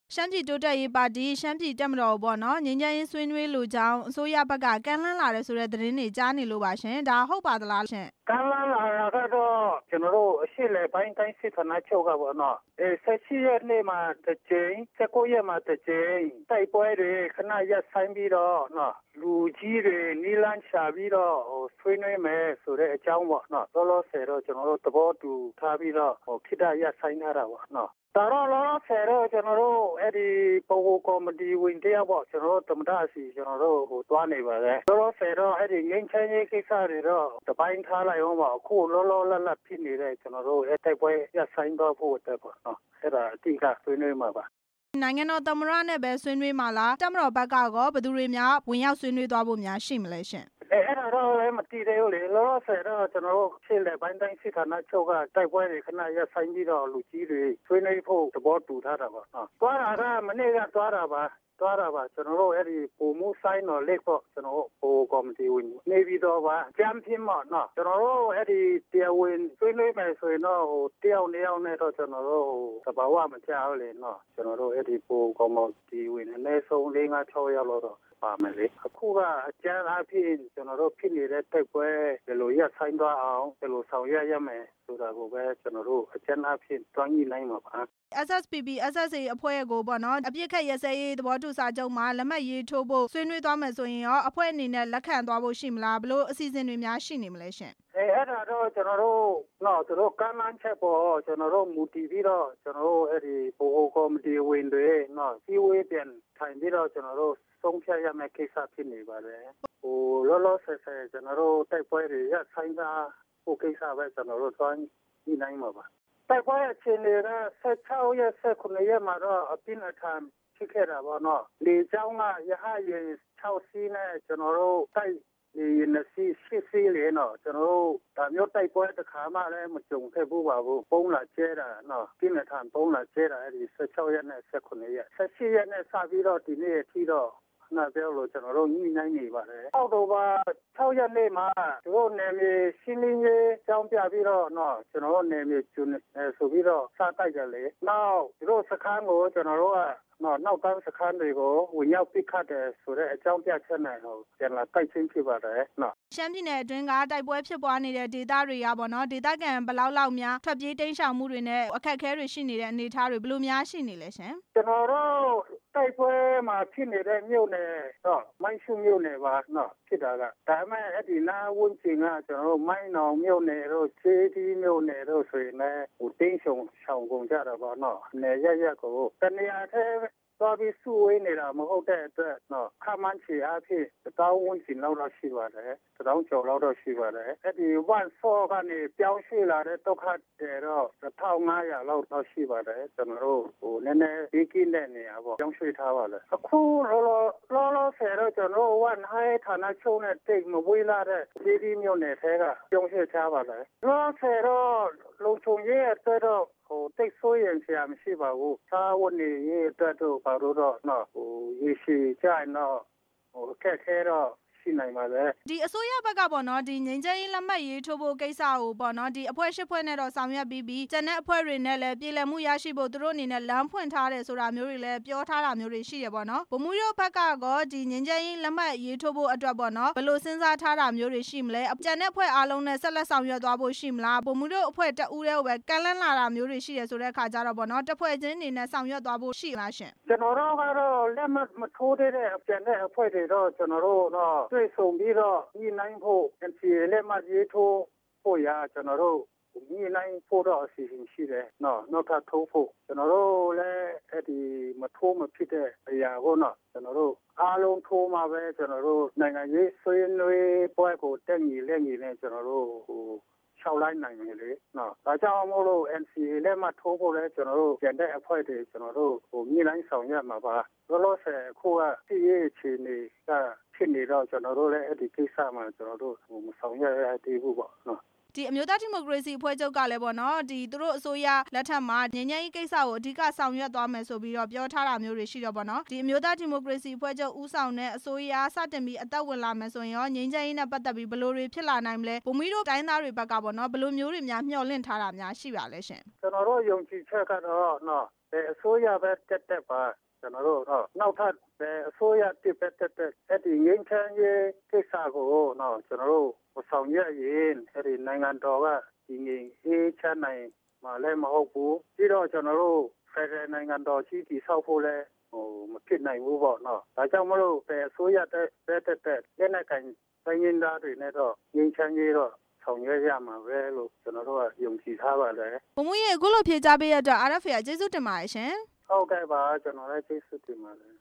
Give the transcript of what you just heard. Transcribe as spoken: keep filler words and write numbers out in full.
ရှမ်းပြည်တိုးတက်ရေးပါတီရှမ်းပြည်တပ်မတော်ပေါ့နော်ငြိမ်းချမ်းရေးဆွေးနွေးလိုကြောင်းအစိုးရဘက်ကကမ်းလှမ်းလာတယ်ဆိုတဲ့သတင်းတွေကြားနေလို့ပါရှင်ဒါဟုတ်ပါသလားရှင်ကမ်းလှမ်းလာတာကတော့ကျွန်တော်တို့အရှိလေပိုင်းတိုင်းစစ်ဌာနချုပ်ကပေါ့နော်အဲဆက်ရှိရက်နေ့မှာတစ်ကြိမ်ဆက်ကိုရက်မှာတစ်ကြိမ်တိုက်ပွဲတွေခဏရက်ဆိုင်ပြီးတော့နော်လူကြီးတွေနီလန်းချပြီးတော့ဟိုဆွေးနွေးမယ်ဆိုတဲ့အကြောင်းပေါ့နော်လောလောဆယ်တော့ကျွန်တော်တို့သဘောတူထားပြီးတော့ဟိုခိတရက်ဆိုင်ထားတာပေါ့နော်ဒါတော့လောလောဆယ်တော့ကျွန်တော်တို့အဲ့ဒီပုံကိုကော်မတီဝင်တယောက်ပေါ့ကျွန်တော်တို့တမတာစီကျွန်တော်တို့ဟိုတွားနေပါလေလောလောဆယ်တော့အဲ့ဒီငင်းချမ်းရေးကိစ္စတွေတော့တပိုင်းထားလိုက်အောင်ပါအခုလောလောလတ်လတ်ဖြစ်နေတဲ့ကျွန်တော်တို့အဲ့တိုက်ပွဲရဆိုင်တော့ဖို့အတွက်ပေါ့နော်အဲ့ဒါအတိအကျဆွေးနွေးမှာပါနိုင်ငံတော်သမ္မတနဲ့ပဲဆွေးနွေးမှာလားတပ်မတော်ဘက်ကရောဘယ်သူတွေများဝင်ရောက်ဆွေးနွေးသွားဖို့များရှိမလဲရှင်အဲအဲ့ဒါတော့လည်းမတည်သေးဘူးလေလောလောဆယ်တော့ကျွန်တော်တို့ရှင်းလေပိုင်းတိုင်းစစ်ဌာနချုပ်ကတိုက်ပွဲတွေခဏရက်ဆိုင်ပြီးတော့လူကြီးတွေဆွေးနွေးဖို့သဘောတူထားတာပေါ့နော်တွားတာကမနေ့ကတွားတာပါတွားတာပါကျွန်တော်တို့အဲ့ဒီပုံမှုဆိုင်တော်လက်ပေါ့ကျွန်တော်တို့ဟိုကော်မတီဝင်နေပြီးတော့ပါကြမ်းပြင်းမော့နော်ကျွန်တော်တို့အဲ့ဒီတရားဝင်ဆွေးနွေးမယ်ဆိုရင်တော့ဟိုတယောက်နှစ်ယောက်နဲ့တော့ကျွန်တော်တို့သဘာဝမကြောက်လေနော်ကျွန်တော်တို့အဲ့ဒီပုံကော်မတီဝင်အနည်းဆုံး၄-၆ယောက်တော့ပါမယ်လေအခုကအကျန်းအဖြစ်ကျွန်တော်တို့ဖြစ်နေတဲ့တိုက်ပွဲဘယ်လိုရဆိုင်သွားအောင်ဘယ်လိုဆောင်ရွက်ရမယ်ဆိုတာကိုပဲကျွန်တော်တို့အကျန်းအဖြစ်တွန်းညှိနိုင်မှာပါ S S P P S S A အဖွဲ့ကိုပေါ့နော်အပြစ်ခတ်ရစဲရေးသဘောတူစာချုပ်မှာလက်မှတ်ရေးထိုးဖို့ဆွေးနွေးသွားမယ်ဆိုရင်ရောအဖွဲ့အနေနဲ့လက်ခံသွားဖို့ရှိမလားဘလို့အစီအစဉ်တွေများရှိနေမလဲရှင်အဲအဲ့ဒါတော့ကျွန်တော်တို့တော့သူတို့ကမ်းလှမ်းချက်ပေါ်ကျွန်တော်တို့မူတည်ပြီးတော့ကျွန်တော်တို့အဲ့ဒီဘိုးကော်မတီဝင်တွေနော်စီဝေးပြန်ထိုင်ပြီးတော့ကျွန်တော်တို့ဆုံးဖြတ်ရမယ့်ကိစ္စဖြစ်နေပါတယ်ဟိုလောလောဆယ်ဆယ်ကျွန်တော်တို့တိုက်ပွဲတွေရဆိုင်တာဟိုကိစ္စပဲကျွန်တော်တို့သွားညှိနှိုင်းမှာပါတိုက်ပွဲအခြေအနေကဆက်ချောက်ရက်ဆက်ခုနှစ်ရက်မှာတော့အပြင်းအထန်ဖြစ်ခဲ့တာပေါ့နော်လေကြောင်းကရဟရင်၆စီးနဲ့ကျွန်တော်တို့တိုက်ဒီနစီရှိစီလေနော်ကျွန်တော်တို့ဒါမျိုးတိုက်ပွဲတစ်ခါမှလည်းမကြုံခဲ့ဘူးပါဘူးပုံလာကျဲတာနော်ပြင်းထန်ပုံလာကျဲတာအဲ့ဒီဆက်ချောက်ရက်နဲ့ဆက်ခုနှစ်ရက်ဆက်ရှိရက်နဲ့စပြီးတော့ဒီနေ့အထိတော့နာပြောလို့ကျွန်တော်တို့ညှိနှိုင်းနေပါတယ်အောက်တိုဘာ၆ရက်နေ့မှာသူတို့နယ်မြေရှင်းလင်းရေးကြောင်းပြပြီးတော့နော်ကျွန်တော်တို့နယ်မြေကျွန်းဆိုပြီးတော့စတိုက်ကြလေနောက်သူတို့စခန်းကိုကျွန်တော်တို့ကနော်နောက်တန်းစခန်းတွေကိုဝင်ရောက်ပစ်ခတ်တယ်ဆိုတဲ့အကြောင်းပြချက်နဲ့ဟိုပြန်လာတိုက်ချင်းဖြစ်ပါတယ်နော်ရှမ်းပြည်နယ်အတွင်းကတိုက်ပွဲဖြစ်ပွားနေတဲ့ဒေသတွေကပေါ့နော်ဒေသခံဘယ်လောက်လောက်များထွက်ပြေးတိမ်းရှောင်မှုတွေနဲ့အခက်အခဲတွေရှိနေတဲ့အနေအထားတွေဘယ်လိုများရှိနေလဲရှင်ကျွန်တော်တို့တိုက်ပွဲမှာဖြစ်နေတဲ့မြို့နယ်တော့မိုင်းရှုမြို့နယ်ပါနော်ဖြစ်တာကဒါပေမဲ့အဲ့ဒီနားဝန်းကျင်ကကျွန်တော်တို့မိုင်းနောင်မြို့နယ်တို့ချေတီမြို့နယ်တို့ဆိုရင်လည်းဟိုတင်းရှုံရှောင်ကုန်ကြတာပေါ့နော်နယ်ရရက်ကိုတနေရာထဲသွားပြီးစုဝေးနေတာမဟုတ်တဲ့အတွက်နော်ခမန်းချီအဖြစ်တောင်းဝန်ကျင်လောက်တော့ရှိပါတယ်တောင်းကျော်လောက်တော့ရှိပါတယ်အဲ့ဒီဝန်ဆော့ကနေပြောင်းရွှေ့လာတဲ့ဒုက္ခတွေတော့တစ်ထောင်ငါးရာလောက်တော့ရှိပါတယ်ကျွန်တော်တို့ဟိုနည်းနည်းဒီကိတဲ့နေရာပေါ့ပြောင်းရွှေ့ထားပါလေအခုလောလောလောလောဆယ်တော့ကျွန်တော်ဝန်ဟိုင်းဌာနချုပ်နဲ့တိတ်မဝေးလာတဲ့ဒီဒီမြို့နယ်ထဲကပြောင်းရွှေ့ထားပါလေလောလောဆယ်တော့လုံခြုံရေးအတွက်တော့ဟိုတိတ်ဆိုးရင်ဆရာမရှိပါဘူးသာဝန်နေရေးအတွက်တော့ဘာလို့တော့နော်ဟိုရေရှိကြရင်တော့ဟိုအခက်ခဲတော့ရှိနိုင်ပါလေဒီအစိုးရဘက်ကပေါ့နော်ဒီငြိမ်းချမ်းရေးလက်မှတ်ရေးထိုးဖို့ကိစ္စကိုပေါ့နော်ဒီအဖွဲ့ရှစ်ဖွဲ့နဲ့တော့ဆောင်ရွက်ပြီးပြီးကျန်တဲ့အဖွဲ့တွေနဲ့လည်းပြည်လည်မှုရရှိဖို့သူတို့အနေနဲ့လမ်းဖွင့်ထားတယ်ဆိုတာမျိုးတွေလည်းပြောထားတာမျိုးတွေရှိတယ်ပေါ့နော်ဗိုလ်မှူးတို့ဘက်ကကောဒီငြိမ်းချမ်းရေးလက်မှတ်ရေးထိုးဖို့အတွက်ပေါ့နော်ဘယ်လိုစဉ်းစားထားတာမျိုးတွေရှိမလဲကျန်တဲ့အဖွဲ့အားလုံးနဲ့ဆက်လက်ဆောင်ရွက်သွားဖို့ရှိမလားဗိုလ်မှူးတို့အဖွဲ့တအူးတည်းကိုပဲကမ်းလှမ်းလာတာမျိုးတွေရှိတယ်ဆိုတဲ့အခါကျတော့ပေါ့နော်တစ်ဖွဲ့ချင်းအနေနဲ့ဆောင်ရွက်သွားဖို့ရှိလားရှင်ကျွန်တော်တို့ကတော့လက်မှတ်မထိုးတဲ့ကျန်တဲ့အဖွဲ့တွေတော့ကျွန်တော်တို့တော့တွေ့ဆုံပြီးတော့ဒီနိုင်ဖို့ N C A လက်မှတ်ရေးထိုးဖို့ရကျွန်တော်တို့ဒီနိုင်ဖို့တော့အစီအစဉ်ရှိတယ်နော်နောက်ထပ်ထိုးဖို့ကျွန်တော်တို့လည်းအဲ့ဒီမထိုးမဖြစ်တဲ့အရာကိုနော်ကျွန်တော်တို့အားလုံးထိုးမှာပဲကျွန်တော်တို့နိုင်ငံရေးဆွေးနွေးပွဲကိုတက်ညီလက်ညီနဲ့ကျွန်တော်တို့ဟိုရှောက်လိုက်နိုင်တယ်လေနော်ဒါကြောင့်မို့လို့ N C A လက်မှတ်ထိုးဖို့လဲကျွန်တော်တို့ကျန်တဲ့အဖွဲ့တွေကျွန်တော်တို့ဟိုမြေလိုင်းဆောင်ရမှာပါလောလောဆယ်အခုကစီးရေးအခြေအနေကဖြစ်နေတော့ကျွန်တော်တို့လည်းအဲ့ဒီကိစ္စမှာကျွန်တော်တို့ဟိုမဆောင်ရရသေးဘူးပေါ့နော်ဒီအမျိုးသားဒီမိုကရေစီအဖွဲ့ချုပ်ကလည်းပေါ့နော်ဒီသူတို့အစိုးရလက်ထက်မှာငြိမ်းချမ်းရေးကိစ္စကိုအဓိကဆောင်ရွက်သွားမယ်ဆိုပြီးတော့ပြောထားတာမျိုးတွေရှိတော့ပေါ့နော်ဒီအမျိုးသားဒီမိုကရေစီအဖွဲ့ချုပ်ဦးဆောင်တဲ့အစိုးရစတင်ပြီးအသက်ဝင်လာမယ်ဆိုရင်ရောငြိမ်းချမ်းရေးနဲ့ပတ်သက်ပြီးဘယ်လိုတွေဖြစ်လာနိုင်မလဲဗိုလ်မှူးတို့တိုင်းသားတွေဘက်ကပေါ့နော်ဘယ်လိုမျိုးတွေများမျှော်လင့်ထားတာများရှိပါလဲရှင်ကျွန်တော်တို့ယုံကြည်ချက်ကတော့နော်ပဲအစိုးရပဲတက်တက်ပါကျွန်တော်တို့တော့နောက်ထပ်ပဲအစိုးရတစ်ပဲတက်တက်အဲ့ဒီငင်းချမ်းရေးကိစ္စကိုတော့ကျွန်တော်တို့ဆောင်ရွက်ရင်အဲ့ဒီနိုင်ငံတော်ကဒီငင်းအေးချမ်းနိုင်မှာလည်းမဟုတ်ဘူးပြီးတော့ကျွန်တော်တို့ဖက်ဒရယ်နိုင်ငံတော်ရှိတည်ဆောက်ဖို့လည်းဟိုမဖြစ်နိုင်ဘူးပေါ့နော်ဒါကြောင့်မလို့ပဲအစိုးရတက်တက်တက်လက်နက်ကန်တိုင်းရင်းသားတွေနဲ့တော့ငင်းချမ်းရေးတော့ဆောင်ရွက်ရမှာပဲလို့ကျွန်တော်တို့ကယုံကြည်ထားပါတယ်ဘုံမူရေအခုလိုဖြေကြားပေးရတဲ့အတွက် R F A ကကျေးဇူးတင်ပါတယ်ရှင်ဟုတ်ကဲ့ပါကျွန်တော်လည်းကျေးဇူးတင်ပါတယ်